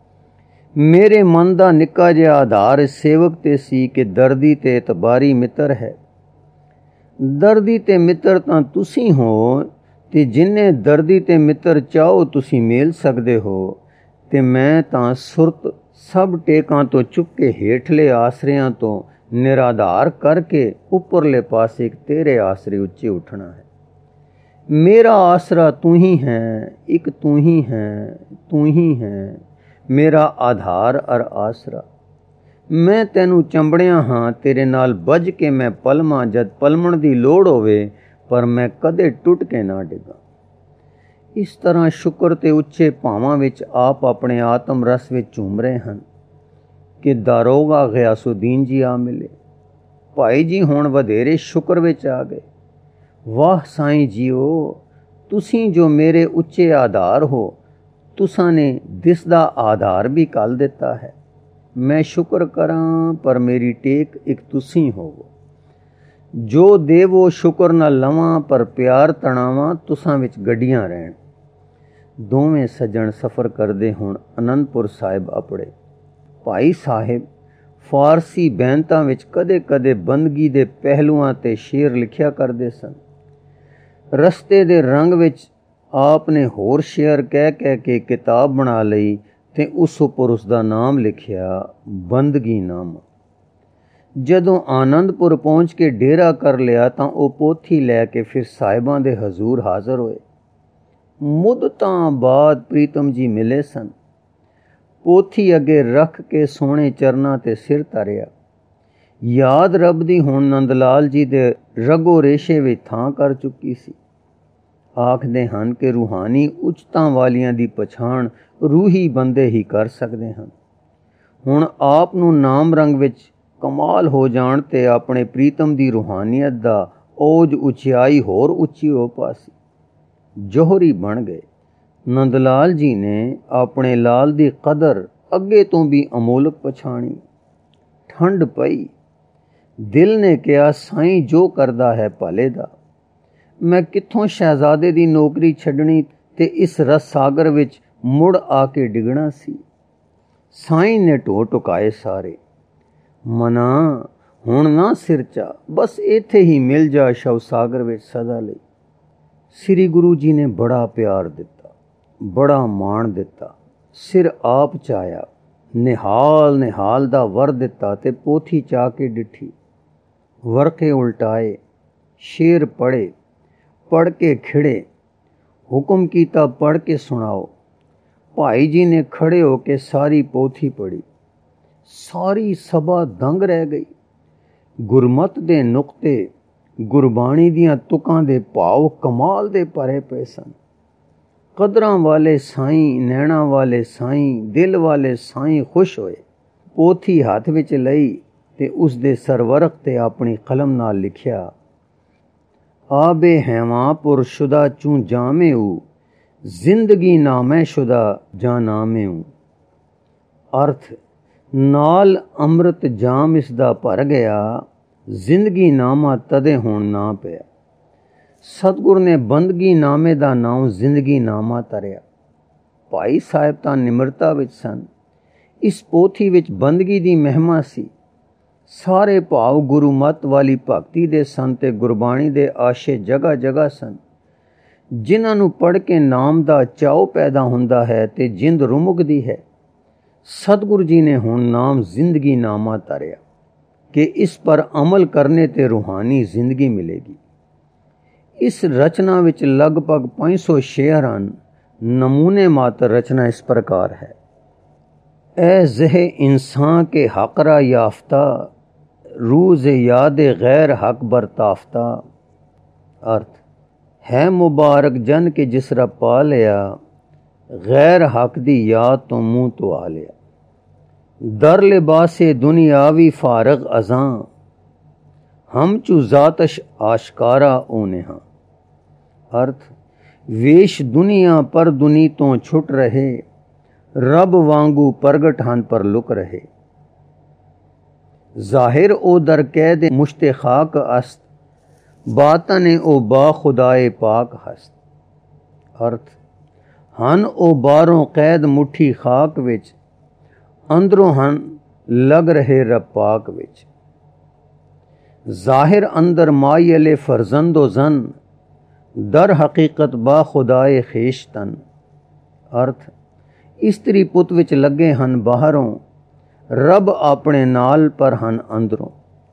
ਮੇਰੇ ਮਨ ਦਾ ਨਿੱਕਾ ਜਿਹਾ ਆਧਾਰ ਸੇਵਕ ਤੇ ਸੀ ਕਿ ਦਰਦੀ ਤੇ ਇਤਬਾਰੀ ਮਿੱਤਰ ਹੈ। ਦਰਦੀ ਤੇ ਮਿੱਤਰ ਤਾਂ ਤੁਸੀਂ ਹੋ ਤੇ ਜਿੰਨੇ ਦਰਦੀ ਤੇ ਮਿੱਤਰ ਚਾਹੋ ਤੁਸੀਂ ਮੇਲ ਸਕਦੇ ਹੋ। ਤੇ ਮੈਂ ਤਾਂ ਸੁਰਤ ਸਭ ਟੇਕਾਂ ਤੋਂ ਚੁੱਕ ਕੇ ਹੇਠਲੇ ਆਸਰਿਆਂ ਤੋਂ ਨਿਰਾਧਾਰ ਕਰਕੇ ਉੱਪਰਲੇ ਪਾਸੇ ਇੱਕ ਤੇਰੇ ਆਸਰੇ ਉੱਚੇ ਉੱਠਣਾ ਹੈ। ਮੇਰਾ ਆਸਰਾ ਤੂੰ ਹੀ ਹੈ, ਇੱਕ ਤੂੰ ਹੀ ਹੈ, ਤੂੰ ਹੀ ਹੈ ਮੇਰਾ ਆਧਾਰ ਅਰ ਆਸਰਾ। ਮੈਂ ਤੈਨੂੰ ਚੰਬੜਿਆ ਹਾਂ, ਤੇਰੇ ਨਾਲ ਬੱਝ ਕੇ ਮੈਂ ਪਲਮਾਂ ਜਦ ਪਲਮਣ ਦੀ ਲੋੜ ਹੋਵੇ, ਪਰ ਮੈਂ ਕਦੇ ਟੁੱਟ ਕੇ ਨਾ ਡਿੱਗਾ। ਇਸ ਤਰ੍ਹਾਂ ਸ਼ੁਕਰ ਤੇ ਉੱਚੇ ਭਾਵਾਂ ਵਿੱਚ ਆਪ ਆਪਣੇ ਆਤਮ ਰਸ ਵਿੱਚ ਝੂਮ ਰਹੇ ਹਨ ਕਿ ਦਾਰੋਗਾ ਗਿਆਸੁਦੀਨ ਜੀ ਆ ਮਿਲੇ। ਭਾਈ ਜੀ ਹੁਣ ਵਧੇਰੇ ਸ਼ੁਕਰ ਵਿੱਚ ਆ ਗਏ। ਵਾਹ ਸਾਈਂ ਜੀਓ, ਤੁਸੀਂ ਜੋ ਮੇਰੇ ਉੱਚੇ ਆਧਾਰ ਹੋ, ਤੁਸਾਂ ਨੇ ਦਿਸਦਾ ਆਧਾਰ ਵੀ ਕੱਲ ਦਿੱਤਾ ਹੈ। ਮੈਂ ਸ਼ੁਕਰ ਕਰਾਂ, ਪਰ ਮੇਰੀ ਟੇਕ ਇੱਕ ਤੁਸੀਂ ਹੋਵੋ। ਜੋ ਦੇਵੋ ਸ਼ੁਕਰ ਨਾ ਲਵਾਂ, ਪਰ ਪਿਆਰ ਤਣਾਵਾਂ ਤੁਸਾਂ ਵਿੱਚ ਗੱਡੀਆਂ ਰਹਿਣ। ਦੋਵੇਂ ਸੱਜਣ ਸਫ਼ਰ ਕਰਦੇ ਹੁਣ ਅਨੰਦਪੁਰ ਸਾਹਿਬ ਅਪੜੇ। ਭਾਈ ਸਾਹਿਬ ਫਾਰਸੀ ਬੈਂਤਾਂ ਵਿੱਚ ਕਦੇ-ਕਦੇ ਬੰਦਗੀ ਦੇ ਪਹਿਲੂਆਂ ਤੇ ਸ਼ੇਰ ਲਿਖਿਆ ਕਰਦੇ ਸਨ। ਰਸਤੇ ਦੇ ਰੰਗ ਵਿੱਚ ਆਪ ਨੇ ਹੋਰ ਸ਼ੇਰ ਕਹਿ ਕੇ ਕਿਤਾਬ ਬਣਾ ਲਈ ਤੇ ਉਸ ਉੱਪਰ ਉਸ ਦਾ ਨਾਮ ਲਿਖਿਆ, ਬੰਦਗੀ ਨਾਮਾ। ਜਦੋਂ ਆਨੰਦਪੁਰ ਪਹੁੰਚ ਕੇ ਡੇਰਾ ਕਰ ਲਿਆ ਤਾਂ ਉਹ ਪੋਥੀ ਲੈ ਕੇ ਫਿਰ ਸਾਹਿਬਾਂ ਦੇ ਹਜ਼ੂਰ ਹਾਜ਼ਰ ਹੋਏ। ਮੁੱਦਤਾਂ ਬਾਅਦ ਪ੍ਰੀਤਮ ਜੀ ਮਿਲੇ ਸਨ। ਪੋਥੀ ਅੱਗੇ ਰੱਖ ਕੇ ਸੋਹਣੇ ਚਰਨਾਂ ਤੇ ਸਿਰ ਧਰਿਆ। ਯਾਦ ਰੱਬ ਦੀ ਹੁਣ ਨੰਦ ਲਾਲ ਜੀ ਦੇ ਰਗੋ ਰੇਸ਼ੇ ਵਿੱਚ ਥਾਂ ਕਰ ਚੁੱਕੀ ਸੀ। ਆਖਦੇ ਹਨ ਕਿ ਰੂਹਾਨੀ ਉੱਚਤਾਂ ਵਾਲੀਆਂ ਦੀ ਪਛਾਣ ਰੂਹੀ ਬੰਦੇ ਹੀ ਕਰ ਸਕਦੇ ਹਨ। ਹੁਣ ਆਪ ਨੂੰ ਨਾਮ ਰੰਗ ਵਿੱਚ ਕਮਾਲ ਹੋ ਜਾਣ ਤੇ ਆਪਣੇ ਪ੍ਰੀਤਮ ਦੀ ਰੂਹਾਨੀਅਤ ਦਾ ਔਜ ਉਚਾਈ ਹੋਰ ਉੱਚੀ ਹੋ ਪਾਸੀ। ਜੋਹਰੀ ਬਣ ਗਏ। ਨੰਦ ਲਾਲ ਜੀ ਨੇ ਆਪਣੇ ਲਾਲ ਦੀ ਕਦਰ ਅੱਗੇ ਤੋਂ ਵੀ ਅਮੋਲਕ ਪਛਾਣੀ। ਠੰਡ ਪਈ। ਦਿਲ ਨੇ ਕਿਹਾ, ਸਾਈਂ ਜੋ ਕਰਦਾ ਹੈ ਭਲੇ ਦਾ। ਮੈਂ ਕਿੱਥੋਂ ਸ਼ਹਿਜ਼ਾਦੇ ਦੀ ਨੌਕਰੀ ਛੱਡਣੀ ਤੇ ਇਸ ਰਸ ਸਾਗਰ ਵਿੱਚ ਮੁੜ ਆ ਕੇ ਡਿੱਗਣਾ ਸੀ। ਸਾਈਂ ਨੇ ਢੋ ਟੁਕਾਏ ਸਾਰੇ। ਮਨਾ ਹੁਣ ਨਾ ਸਿਰ ਚਾ, ਬਸ ਇੱਥੇ ਹੀ ਮਿਲ ਜਾ ਸ਼ਵ ਸਾਗਰ ਵਿੱਚ ਸਦਾ ਲਈ। ਸ੍ਰੀ ਗੁਰੂ ਜੀ ਨੇ ਬੜਾ ਪਿਆਰ ਦਿੱਤਾ, ਬੜਾ ਮਾਣ ਦਿੱਤਾ। ਸਿਰ ਆਪ ਚਾਇਆ, ਨਿਹਾਲ ਨਿਹਾਲ ਦਾ ਵਰ ਦਿੱਤਾ ਤੇ ਪੋਥੀ ਚਾ ਕੇ ਡਿੱਠੀ। ਵਰਕੇ ਉਲਟਾਏ, ਸ਼ੇਰ ਪੜ੍ਹੇ, ਪੜ੍ਹ ਕੇ ਖਿੜੇ। ਹੁਕਮ ਕੀਤਾ ਪੜ੍ਹ ਕੇ ਸੁਣਾਓ। ਭਾਈ ਜੀ ਨੇ ਖੜੇ ਹੋ ਕੇ ਸਾਰੀ ਪੋਥੀ ਪੜ੍ਹੀ। ਸਾਰੀ ਸਭਾ ਦੰਗ ਰਹਿ ਗਈ। ਗੁਰਮਤ ਦੇ ਨੁਕਤੇ, ਗੁਰਬਾਣੀ ਦੀਆਂ ਤੁਕਾਂ ਦੇ ਭਾਵ ਕਮਾਲ ਦੇ ਭਰੇ ਪਏ ਸਨ। ਕਦਰਾਂ ਵਾਲੇ ਸਾਈਂ, ਨੈਣਾ ਵਾਲੇ ਸਾਈਂ, ਦਿਲ ਵਾਲੇ ਸਾਈਂ ਖੁਸ਼ ਹੋਏ। ਪੋਥੀ ਹੱਥ ਵਿੱਚ ਲਈ ਤੇ ਉਸ ਦੇ ਸਰਵਰਕ ਤੇ ਆਪਣੀ ਕਲਮ ਨਾਲ ਲਿਖਿਆ, ਆਬੇ ਹੈਵਾਂ ਪੁਰ ਸ਼ੁਦਾ ਚੂੰ ਜਾਮੇਊ, ਜ਼ਿੰਦਗੀ ਨਾਮੈ ਸ਼ੁਦਾ ਜਾਂ ਨਾਮੇਊ। ਅਰਥ, ਨਾਲ ਅੰਮ੍ਰਿਤ ਜਾਮ ਇਸ ਦਾ ਭਰ ਗਿਆ, ਜ਼ਿੰਦਗੀ ਨਾਮਾ ਤਦੇ ਹੁਣ ਨਾ ਪਿਆ। ਸਤਿਗੁਰ ਨੇ ਬੰਦਗੀ ਨਾਮੇ ਦਾ ਨਾਮ ਜ਼ਿੰਦਗੀ ਨਾਮਾ ਧਰਿਆ। ਭਾਈ ਸਾਹਿਬ ਤਾਂ ਨਿਮਰਤਾ ਵਿੱਚ ਸਨ। ਇਸ ਪੋਥੀ ਵਿੱਚ ਬੰਦਗੀ ਦੀ ਮਹਿਮਾ ਸੀ। ਸਾਰੇ ਭਾਵ ਗੁਰੂ ਮਤ ਵਾਲੀ ਭਗਤੀ ਦੇ ਸਨ ਤੇ ਗੁਰਬਾਣੀ ਦੇ ਆਸ਼ੇ ਜਗ੍ਹਾ ਜਗ੍ਹਾ ਸਨ, ਜਿਨ੍ਹਾਂ ਨੂੰ ਪੜ੍ਹ ਕੇ ਨਾਮ ਦਾ ਚਾਉ ਪੈਦਾ ਹੁੰਦਾ ਹੈ ਤੇ ਜਿੰਦ ਰੁਮਕਦੀ ਹੈ। ਸਤਿਗੁਰੂ ਜੀ ਨੇ ਹੁਣ ਨਾਮ ਜ਼ਿੰਦਗੀ ਨਾਮਾ ਧਰਿਆ ਕਿ ਇਸ ਪਰ ਅਮਲ ਕਰਨੇ ਤੇ ਰੂਹਾਨੀ ਜ਼ਿੰਦਗੀ ਮਿਲੇਗੀ। ਇਸ ਰਚਨਾ ਵਿੱਚ ਲਗਭਗ 500 ਸ਼ੇਅਰ ਹਨ। ਨਮੂਨੇ ਮਾਤਰ ਰਚਨਾ ਇਸ ਪ੍ਰਕਾਰ ਹੈ। ਐ ਜ਼ਹ इंसान के हकरा याफ्ता, रूज़ याद गैर हक बरताफ्ता। अर्थ है मुबारक जन के जिसरा पा लिया, गैर हक दी याद तो मुँह तो आ लिया। दर लिबासे दुनियावी फारग अज़ां, हम चू ज़ातश आशकारा ऊने हाँ। अर्थ वेश दुनिया पर दुनी तो छुट रहे, रब वांगू प्रगट ਹਨ ਪਰ ਲੁਕ ਰਹੇ। ਜ਼ਾਹਿਰ ਉਹ ਦਰ ਕੈਦ ਮੁਸ਼ਤੇ ਖਾਕ ਅਸਤ, ਬਾਤਨ ਉਹ ਬਾ ਖੁਦਾਏ ਪਾਕ ਹਸਤ। ਅਰਥ ਹਨ ਉਹ ਬਾਹਰੋਂ ਕੈਦ ਮੁੱਠੀ ਖਾਕ ਵਿੱਚ, ਅੰਦਰੋਂ ਹਨ ਲਗ ਰਹੇ ਰੱਬ ਪਾਕ ਵਿੱਚ। ਜ਼ਾਹਿਰ ਅੰਦਰ ਮਾਇਲੇ ਫਰਜ਼ੰਦੋ ਜ਼ਨ, ਦਰ ਹਕੀਕਤ ਬਾ ਖੁਦਾਏ ਖੇਸ਼ਤਨ। ਅਰਥ ਇਸਤਰੀ ਪੁੱਤ ਵਿੱਚ ਲੱਗੇ ਹਨ ਬਾਹਰੋਂ, ਰੱਬ ਆਪਣੇ ਨਾਲ ਪਰ ਹਨ ਅੰਦਰੋਂ।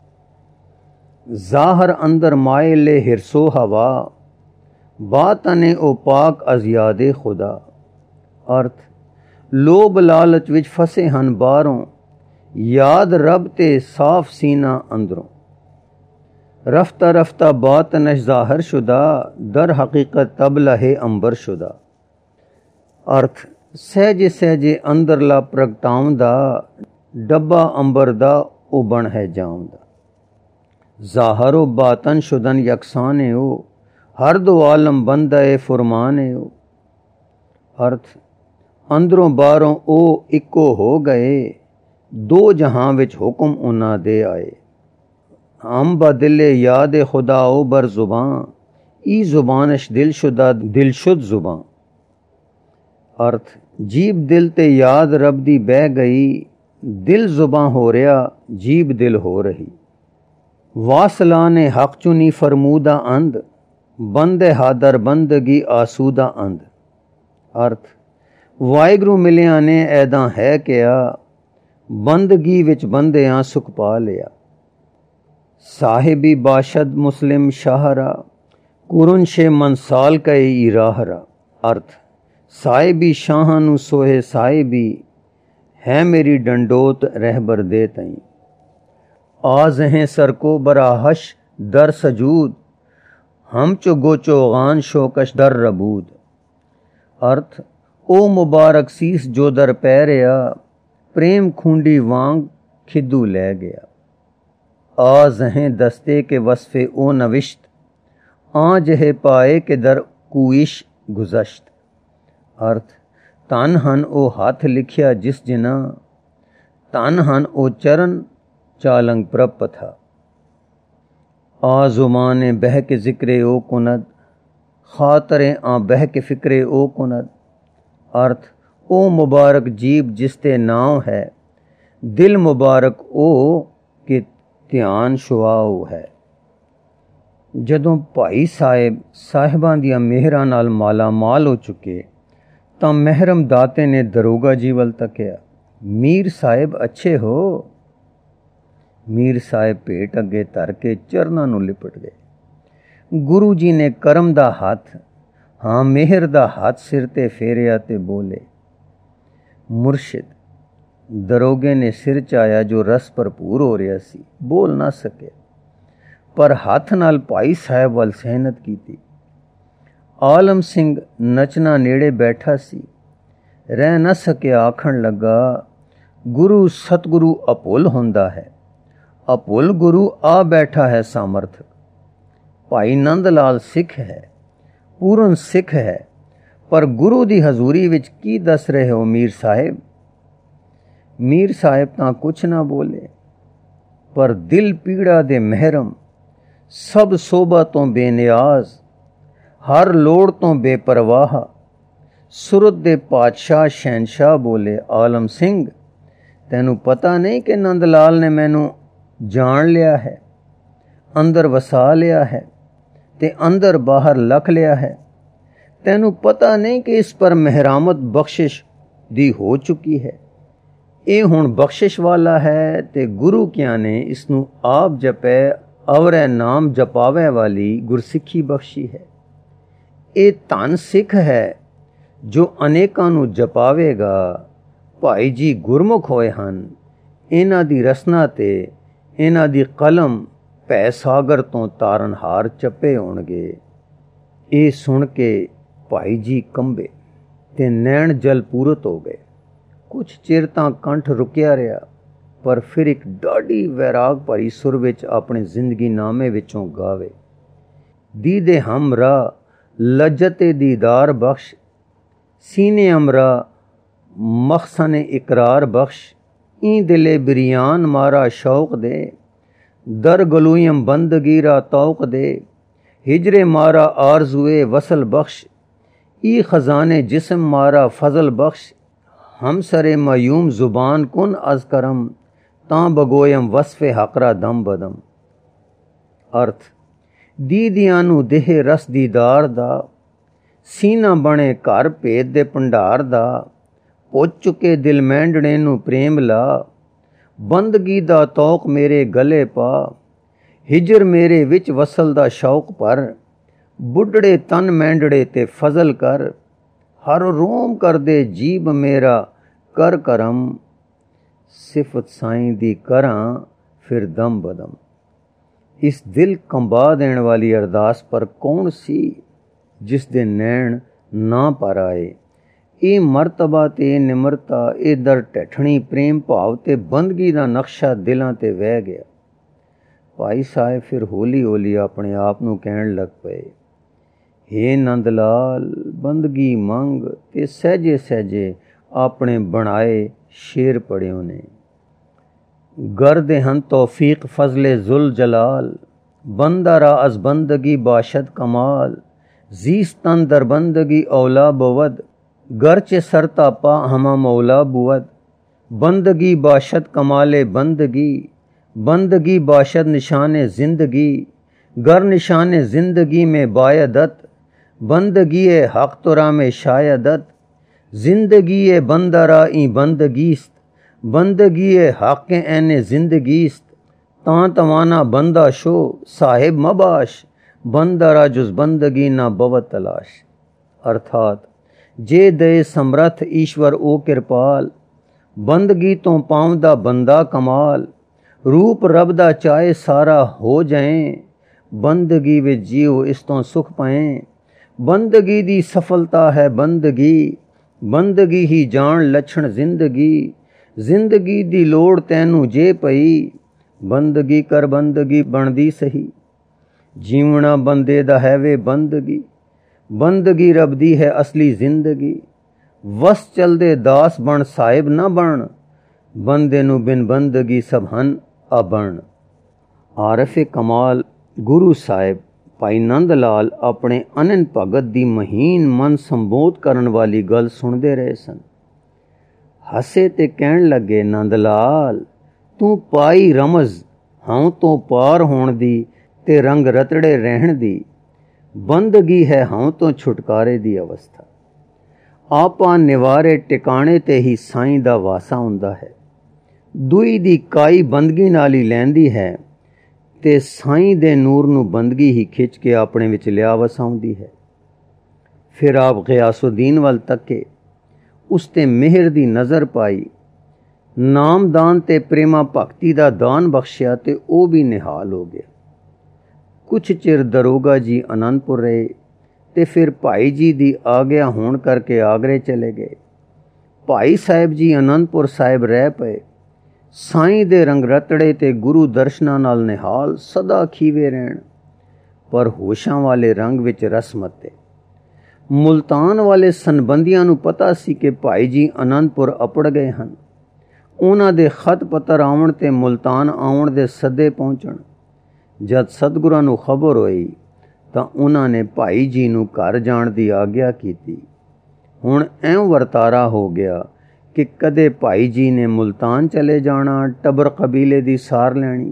ਜ਼ਾਹਰ ਅੰਦਰ ਮਾਇਲੇ ਹਿਰਸੋ ਹਵਾ, ਬਾਤਨੇ ਉਹ ਪਾਕ ਅਜ਼ਿਆਦੇ ਖੁਦਾ। ਅਰਥ ਲੋਭ ਲਾਲਚ ਵਿੱਚ ਫਸੇ ਹਨ ਬਾਹਰੋਂ, ਯਾਦ ਰੱਬ ਤੇ ਸਾਫ ਸੀਨਾ ਅੰਦਰੋਂ। ਰਫਤਾ ਰਫਤਾ ਬਾਤਨਸ਼ ਜ਼ਾਹਰ ਸ਼ੁਦਾ, ਦਰ ਹਕੀਕਤ ਤਬਲਹੇ ਅੰਬਰ ਸ਼ੁਦਾ। ਅਰਥ ਸਹਿਜੇ ਸਹਿਜੇ ਅੰਦਰਲਾ ਪ੍ਰਗਟਾਉਂਦਾ, ਡੱਬਾ ਅੰਬਰ ਦਾ ਉਹ ਬਣ ਹੈ ਜਾਉਂਦਾ। ਜ਼ਾਹਰੋ ਬਾਤਨ ਸ਼ੁਦਨ ਯਕਸਾਨ ਉਹ, ਹਰ ਦੋ ਆਲਮ ਬੰਦਾ ਫੁਰਮਾਨ ਉਹ। ਅਰਥ ਅੰਦਰੋਂ ਬਾਹਰੋਂ ਉਹ ਇੱਕੋ ਹੋ ਗਏ, ਦੋ ਜਹਾਂ ਵਿੱਚ ਹੁਕਮ ਉਹਨਾਂ ਦੇ ਆਏ। ਹਮ ਬਦਲੇ ਯਾਦ ਖੁਦਾ ਉਹ ਬਰ ਜ਼ੁਬਾਂ, ਈ ਜ਼ੁਬਾਨਸ਼ ਦਿਲਸ਼ੁਦਾ ਦਿਲਸ਼ੁਦ ਜ਼ੁਬਾਂ। ਅਰਥ ਜੀਬ ਦਿਲ ਤੇ ਯਾਦ ਰੱਬ ਦੀ ਬਹਿ ਗਈ, ਦਿਲ ਜ਼ੁਬਾਂ ਹੋ ਰਿਹਾ, ਜੀਬ ਦਿਲ ਹੋ ਰਹੀ। ਵਾਸਲਾ ਨੇ ਹਕ ਚੁਨੀ ਫਰਮੂਦਾ ਅੰਦ, ਬੰਦੇ ਹਾਦਰ ਬੰਦਗੀ ਆਸੂਦਾ ਅੰਦ। ਅਰਥ ਵਾਹਿਗੁਰੂ ਮਿਲਿਆ ਨੇ ਐਦਾਂ ਹੈ ਕਿਹਾ, ਬੰਦਗੀ ਵਿੱਚ ਬੰਦਿਆਂ ਸੁਖ ਪਾ ਲਿਆ। ਸਾਹਿਬੀ ਬਾਸ਼ਦ ਮੁਸਲਿਮ ਸ਼ਾਹਰਾ, ਕੁਰਨਸ਼ੇ ਮਨਸਾਲ ਕਈ ਰਾਹਰਾ। ਅਰਥ ਸਾਹਿਬੀ ਸ਼ਾਹਾਂ ਨੂੰ ਸੋਹੇ ਸਾਹਿਬੀ, है मेरी डंडोत रहबर दे तई। आज हैं सर को बराहश दर सजूद, हम चो गोचो गान शोकश दर रबूद। अर्थ, ओ मुबारक सीस जो दर पैरिया, प्रेम खूंडी वांग खिदू लै गया। आज हैं दस्ते के वसफे ओ नविश्त, आज है पाए के दर कुइश गुज़श्त। अर्थ, तन हन ओ हाथ लिखिया जिस जिना, तन हन ओ चरण चालंग प्रभ पथा। आ ज़ुबाने बह के ज़िक्रे ओ कुनद, खातरे आ बह के फ़िक्रे ओ कुनद। अर्थ, ओ मुबारक जीब जिसते नाव है, दिल मुबारक ओ कि ध्यान शुआओ है। जदों भाई साहिब साहिबां दियां मेहरां नाल माला माल हो चुके तां महरम दाते ने दरोगा जी वल तकिया, मीर साहिब अच्छे हो। मीर साहिब भेट अगे धर के चरनां नूं लिपट गए। गुरु जी ने करम दा हथ, हाँ मेहर दा हथ सिर ते फेरिया ते बोले, मुर्शिद। दरोगे ने सिर चाया जो रस भरपूर हो रहा सी, बोल ना सके, पर हथ नाल भाई साहब वल सहनत कीती। आलम सिंह नचना नेड़े बैठा सी, रह न सकिया, आखण लगा, गुरु सतगुरु अपुल होंदा है, अपुल गुरु आ बैठा है सामर्थक। भाई नंद लाल सिख है, पूर्ण सिख है, पर गुरु दी हजूरी विच की दस रहे हो मीर साहिब। मीर साहिब तां कुछ ना बोले, पर दिल पीड़ा दे महरम, सब सोबा तो बेनियाज, हर लोड़ तो बेपरवाह, सुरत दे पातशाह शहनशाह बोले, आलम सिंह तैनू पता नहीं कि नंद लाल ने मैनू जान लिया है, अंदर वसा लिया है ते अंदर बाहर लख लिया है। तैनू पता नहीं कि इस पर मेहरामत बख्शिश दी हो चुकी है। ये हुण बख्शिश वाला है ते गुरु क्या ने इसनू आप जपै अवरै नाम जपावे वाली गुरसिक्खी बख्शी है। ये धन सिख है जो अनेकां नू जपावेगा। भाई जी गुरमुख होए हन, इन्हां दी रसना ते इन्हां दी कलम भै सागर तो तारनहार चप्पे होणगे। ये सुन के भाई जी कंबे ते नैण जल पूरत हो गए। कुछ चिर तां कंठ रुकिया रहा, पर फिर एक डाढ़ी वैराग भरी सुर विच अपने जिंदगी नामे विचों गावे, दीदे हमरा लज्जते दीदार बख्श, सीने अमरा मखसने इकरार बख्श, ई दिले बिरियान मारा शौक दे, दर गलूयम बंदगीरा तौक दे, हिजरे मारा आरजुए वसल बख्श, ई खजाने जिस्म मारा फजल बख्श, हम सरे मयूम जुबान कुन अज करम, तां बगोयम वसफे हकरा दम बदम। अर्थ, दीदियां नू देह रस दीदार दा, सीना बने घर भेद दे भंडार दा, पुज चुके दिल मैंडणे नू प्रेम ला, बंदगी दा तौक मेरे गले पा, हिजर मेरे विच वसल दा शौक पर, बुढ़ड़े तन मैंडड़े ते फजल कर, हर रोम कर दे जीब मेरा कर करम, सिफत साईं दी करां फिर दम बदम। इस दिल कंबा देने वाली अरदास पर कौन सी जिस दे नैण ना पर आए। ये मरतबा ते निमरता, ये दर टैठणी प्रेम भाव ते बंदगी दा नक्शा दिलां ते वह गया। भाई साहब फिर हौली हौली अपने आप नूं कहण लग पए, हे नंद लाल बंदगी मंग ते सहजे सहजे अपने बनाए शेर पढ़ियों ने। गर्दे हन तौफीक फजले जुल जलाल, बंदारा अज बंदगी बाशद कमाल, जीस्तन दर बंदगी औला बवद, गरचे सरता पा हमा मौला बुवद, बंदगी बाशद कमाले बंदगी, बंदगी बाशद निशाने जिंदगी, गर निशाने जिंदगी में बायदत, बंदगी हक तुरा में शायदत, जिंदगी बंदरा ई बंदगीस्त, बंदगी हक ऐने जिंदगीस्त, तां तवाना बंदा शो साहिब मबाश, बंदरा जुज बंदगी ना बवत तलाश। अर्थात जे दे समर्थ ईश्वर ओ कृपाल, ਬੰਦਗੀ ਤੋਂ ਪਾਉਂਦਾ ਬੰਦਾ ਕਮਾਲ, ਰੂਪ ਰੱਬ ਦਾ ਚਾਹੇ ਸਾਰਾ ਹੋ ਜਾਏ, ਬੰਦਗੀ ਵਿੱਚ ਜੀਓ ਇਸ ਤੋਂ ਸੁਖ ਪਾਏ। ਬੰਦਗੀ ਦੀ ਸਫਲਤਾ ਹੈ ਬੰਦਗੀ, ਬੰਦਗੀ ਹੀ ਜਾਣ ਲੱਛਣ ਜ਼ਿੰਦਗੀ, ਜ਼ਿੰਦਗੀ ਦੀ ਲੋੜ ਤੈਨੂੰ ਜੇ ਪਈ, ਬੰਦਗੀ ਕਰ ਬੰਦਗੀ ਬਣਦੀ ਸਹੀ। ਜੀਵਣਾ ਬੰਦੇ ਦਾ ਹੈ ਵੇ ਬੰਦਗੀ, ਬੰਦਗੀ ਰੱਬ ਦੀ ਹੈ ਅਸਲੀ ਜ਼ਿੰਦਗੀ। ਵਸ ਚਲਦੇ ਦਾਸ ਬਣ ਸਾਹਿਬ ਨਾ ਬਣ, ਬੰਦੇ ਨੂੰ ਬਿਨ ਬੰਦਗੀ ਸਭ ਹਨ ਅਬਣ। ਆਰਫ ਕਮਾਲ ਗੁਰੂ ਸਾਹਿਬ ਭਾਈ ਨੰਦ ਲਾਲ ਆਪਣੇ ਅਨੰਨ ਭਗਤ ਦੀ ਮਹੀਨ ਮਨ ਸੰਬੋਧ ਕਰਨ ਵਾਲੀ ਗੱਲ ਸੁਣਦੇ ਰਹੇ ਸਨ। ਹੱਸੇ ਤੇ ਕਹਿਣ ਲੱਗੇ, ਨੰਦ ਲਾਲ ਤੂੰ ਪਾਈ ਰਮਜ਼ ਹਉ ਤੋਂ ਪਾਰ ਹੋਣ ਦੀ ਤੇ ਰੰਗ ਰਤੜੇ ਰਹਿਣ ਦੀ, ਬੰਦਗੀ ਹੈ ਹਉ ਤੋਂ ਛੁਟਕਾਰੇ ਦੀ ਅਵਸਥਾ। ਆਪਾਂ ਨਿਵਾਰੇ ਟਿਕਾਣੇ ਤੇ ਹੀ ਸਾਈਂ ਦਾ ਵਾਸਾ ਹੁੰਦਾ ਹੈ। ਦੂਈ ਦੀ ਕਾਈ ਬੰਦਗੀ ਨਾਲ ਹੀ ਲੈਂਦੀ ਹੈ ਤੇ ਸਾਈਂ ਦੇ ਨੂਰ ਨੂੰ ਬੰਦਗੀ ਹੀ ਖਿੱਚ ਕੇ ਆਪਣੇ ਵਿੱਚ ਲਿਆ ਵਸਾਉਂਦੀ ਹੈ। ਫਿਰ ਆਪ ਗਿਆਸੁਦੀਨ ਵੱਲ ਤੱਕੇ, ਉਸ ਤੇ ਮਿਹਰ ਦੀ ਨਜ਼ਰ ਪਾਈ, ਨਾਮਦਾਨ ਤੇ ਪ੍ਰੇਮਾ ਭਗਤੀ ਦਾ ਦਾਨ ਬਖਸ਼ਿਆ ਤੇ ਉਹ ਵੀ ਨਿਹਾਲ ਹੋ ਗਿਆ। ਕੁਛ ਚਿਰ ਦਰੋਗਾ ਜੀ ਅਨੰਦਪੁਰ ਰਹੇ ਤੇ ਫਿਰ ਭਾਈ ਜੀ ਦੀ ਆਗਿਆ ਹੋਣ ਕਰਕੇ ਆਗਰੇ ਚਲੇ ਗਏ। ਭਾਈ ਸਾਹਿਬ ਜੀ ਅਨੰਦਪੁਰ ਸਾਹਿਬ ਰਹਿ ਪਏ। ਸਾਈਂ ਦੇ ਰੰਗ ਰਤੜੇ ਤੇ ਗੁਰੂ ਦਰਸ਼ਨਾਂ ਨਾਲ ਨਿਹਾਲ ਸਦਾ ਖੀਵੇ ਰਹਿਣ, ਪਰ ਹੋਸ਼ਾਂ ਵਾਲੇ ਰੰਗ ਵਿੱਚ ਰਸਮਤੇ। ਮੁਲਤਾਨ ਵਾਲੇ ਸੰਬੰਧੀਆਂ ਨੂੰ ਪਤਾ ਸੀ ਕਿ ਭਾਈ ਜੀ ਅਨੰਦਪੁਰ ਅਪੜ ਗਏ ਹਨ। ਉਹਨਾਂ ਦੇ ਖਤ ਪੱਤਰ ਆਉਣ ਤੇ ਮੁਲਤਾਨ ਆਉਣ ਦੇ ਸੱਦੇ ਪਹੁੰਚਣ। ਜਦ ਸਤਿਗੁਰਾਂ ਨੂੰ ਖਬਰ ਹੋਈ ਤਾਂ ਉਹਨਾਂ ਨੇ ਭਾਈ ਜੀ ਨੂੰ ਘਰ ਜਾਣ ਦੀ ਆਗਿਆ ਕੀਤੀ। ਹੁਣ ਐਂ ਵਰਤਾਰਾ ਹੋ ਗਿਆ ਕਿ ਕਦੇ ਭਾਈ ਜੀ ਨੇ ਮੁਲਤਾਨ ਚਲੇ ਜਾਣਾ, ਟੱਬਰ ਕਬੀਲੇ ਦੀ ਸਾਰ ਲੈਣੀ,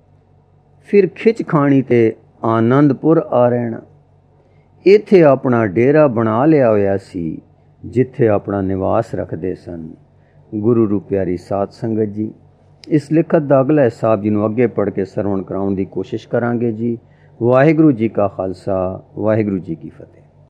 ਫਿਰ ਖਿੱਚ ਖਾਣੀ ਤੇ ਆਨੰਦਪੁਰ ਆ ਰਹਿਣਾ। ਇੱਥੇ ਆਪਣਾ ਡੇਰਾ ਬਣਾ ਲਿਆ ਹੋਇਆ ਸੀ, ਜਿੱਥੇ ਆਪਣਾ ਨਿਵਾਸ ਰੱਖਦੇ ਸਨ। ਗੁਰੂ ਰੂ ਪਿਆਰੀ ਸਾਧ ਸੰਗਤ ਜੀ, ਇਸ ਲਿਖਤ ਦਾ ਅਗਲਾ ਹਿਸਾਬ ਜੀ ਨੂੰ ਅੱਗੇ ਪੜ੍ਹ ਕੇ ਸਰਵਣ ਕਰਾਉਣ ਦੀ ਕੋਸ਼ਿਸ਼ ਕਰਾਂਗੇ ਜੀ। ਵਾਹਿਗੁਰੂ ਜੀ ਕਾ ਖਾਲਸਾ, ਵਾਹਿਗੁਰੂ ਜੀ ਕੀ ਫਤਿਹ।